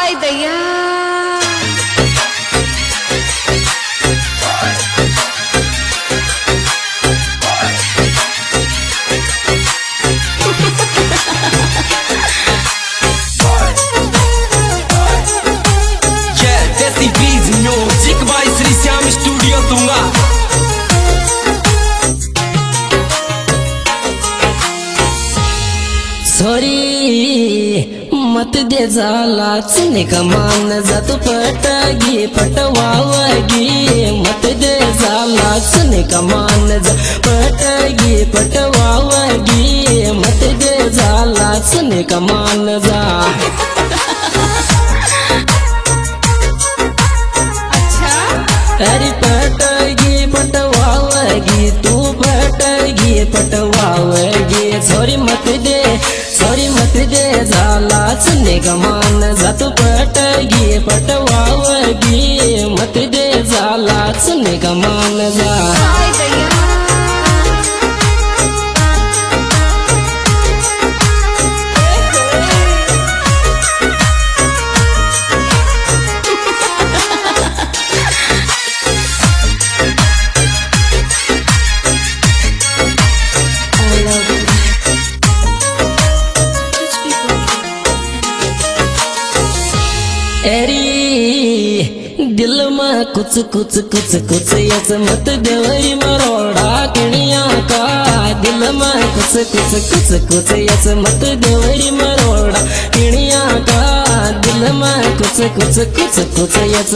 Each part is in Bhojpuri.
दैया music by Shri Shyam studio दूंगा। सॉरी मत दे जाला चुने का मान जातो पटगी पटवावगी मत दे जाला चुने का मान जा पटगी पटवावगी मत दे जाला चुने का मान जा। अरे पटगी पटवावगी तू पटगी पटवावगी सॉरी मत दे जाला चुने का मान जातो पटगी पटवावगी मत दे जाला चुने का मान जा। एरी दिल में कुछ कुछ कुछ कुछ यस मत देवरी मरोड़ा किणिया का दिल में कुछ कुछ कुछ कुछ यस मत देवरी मरोड़ा किणिया का दिल में कुछ कुछ कुछ कुछ यस।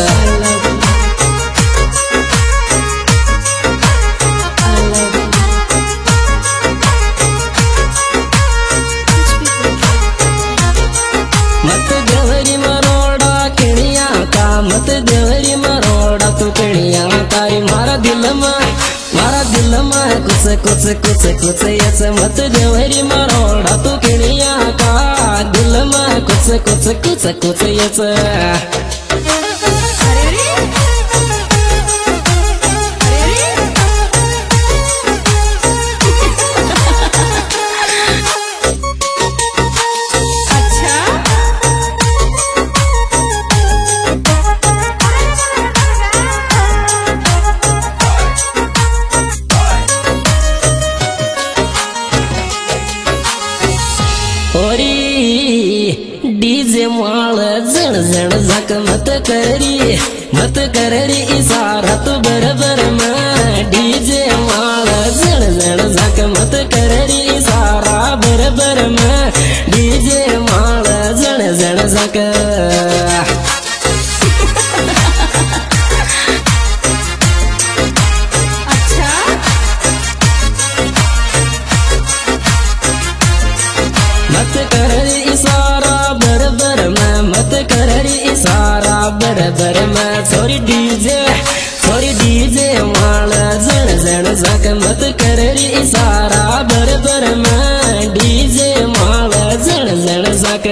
मत देवरी मरोड़ा तू किणिया तारी मारा दिल में कुछ कुछ कुछ कुछ यस मत देवरी मरोड़ा तू किणिया का दिल में कुछ कुछ कुछ कुछ यस। डीजे माल जण जण झक मत करी इशारा तू बरबर में डीजे माल जण जण झक मत करी इशारा बरबर में डीजे माल जण जण झक। मत करी इशारा बरबर में मत करी इशारा बरबर में सॉरी डीजे माल जण जण झक मत करी इशारा बरबर में डीजे माल जण जण झक।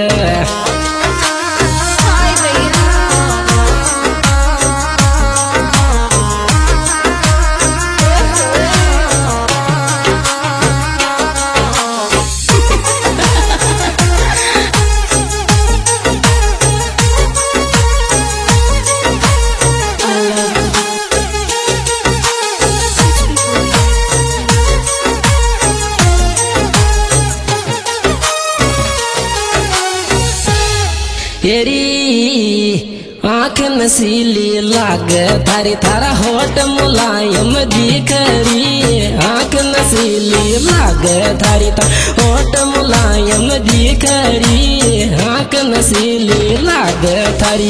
तेरी आँख नसीली लाग थारी थारा होठ मुलायम दिखरी आँख नसीली लाग थारी थारा होठ मुलायम दिखरी आँख नसीली लाग थारी।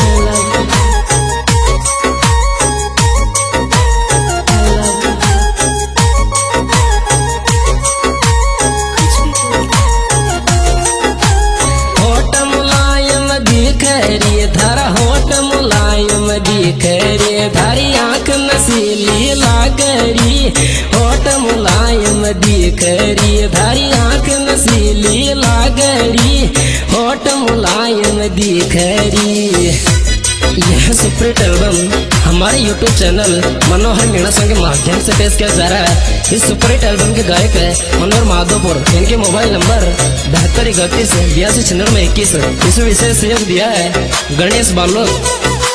धरा होठ मुलायम दिखरी थारी आँख नसीली लागरी होठ मुलायम दिखरी थारी आँख नसीली लागरी होठ मुलायम दिखरी। यह सुपरहिट एल्बम हमारे YouTube channel Manohar Meena song के माध्यम से पेश किया जा रहा है। इस सुपरहिट एल्बम के गायक है मनोहर माधोपुर। इनके मोबाइल नंबर 7231 इसमें विशेष सहयोग दिया है गणेश बालोद।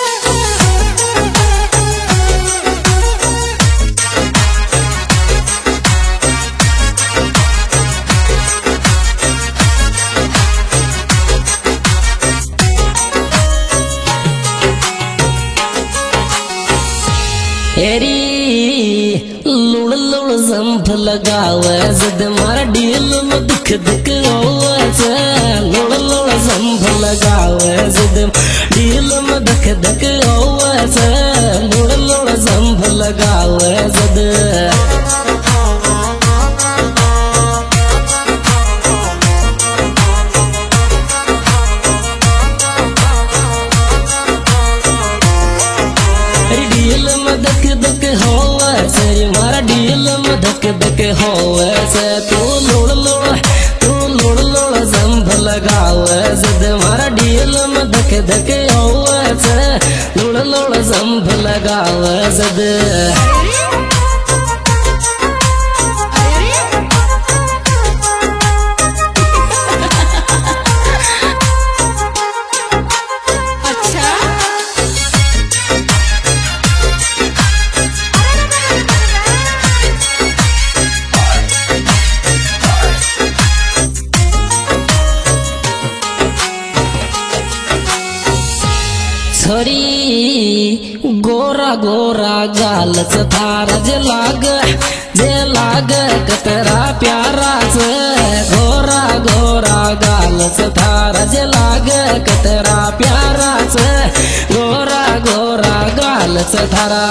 हेरी लुड़ लुड़ जंप लगावे जद मारा डील में दुख दुख होवे लुड़ लुड़ जंप लगावे जद डील में दुख दुख होवे लुड़ लुड़ जंप लगावे जद मारा डील में धक धक होवे से तू लुड़ लुड़ जंभ लगावे जद मारा डील में धक धक होवे से लुड़ लुड़ जंभ लगावे जद। छोरी गोरा गोरा गाल थारा जे लाग कतरा प्यारा से गोरा गोरा गाल थारा जे लाग कतरा प्यारा से गोरा गोरा गाल थारा।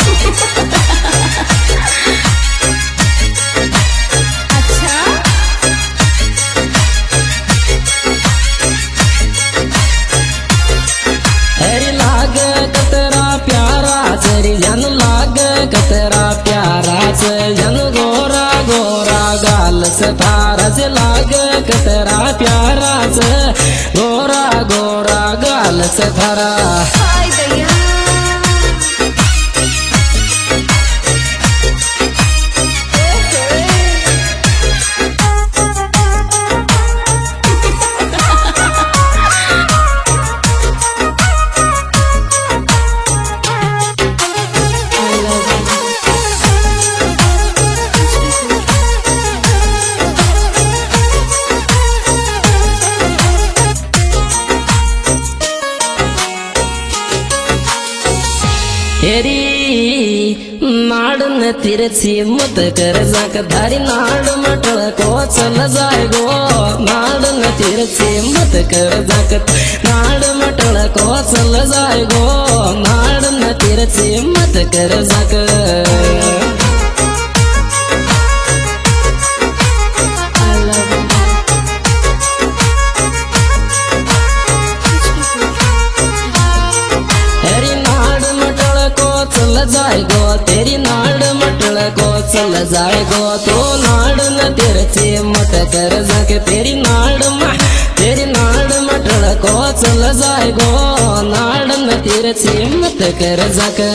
कतरा प्यारा से जन गोरा गोरा गाल से थारा से लाग कतरा प्यारा से गोरा गोरा गाल से थारा। हेरी नाड़ तिरछी मत कर जाक धारी नाड़ मटल को चल जाए गो नाड़ तिरछी मत कर जाक नाड़ मटल को चल जाए गो नाड़ तिरछी मत कर जाक। जाएगो तेरी नाड़ मटल को चल जाएगो तो नाड़ न तिरछी मत कर जाके तेरी नाड़ मटल को चल जाएगो नाड़ न तिरछी मत कर जाके।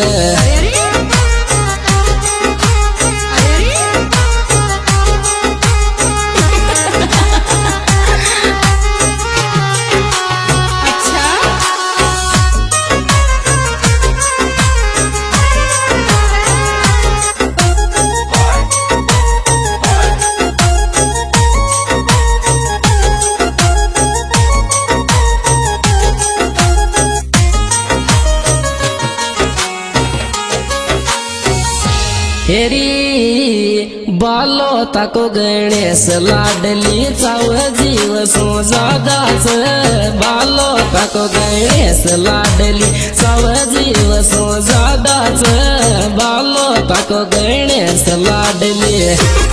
हेरी बालो ताको गणेश लाडली चाव जीव सो ज्यादा से बालो ताको गणेश लाडली चाव जीव सो ज्यादा से बालो ताको गणेश लाडली।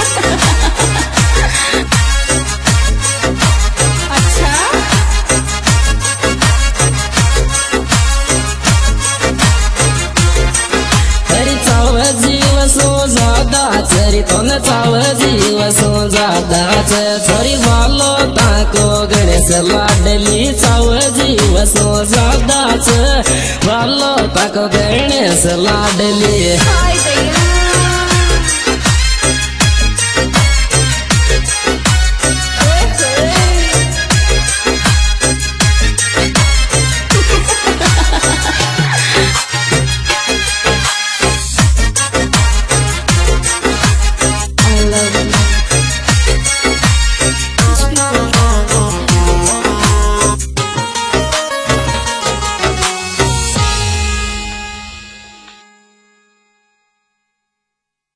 चरी तो न चाव जीव सो ज्यादा छोरी बालो ताको गणेश लाडली चाव जीव सो ज्यादा बालो तक गणेश लाडली हाय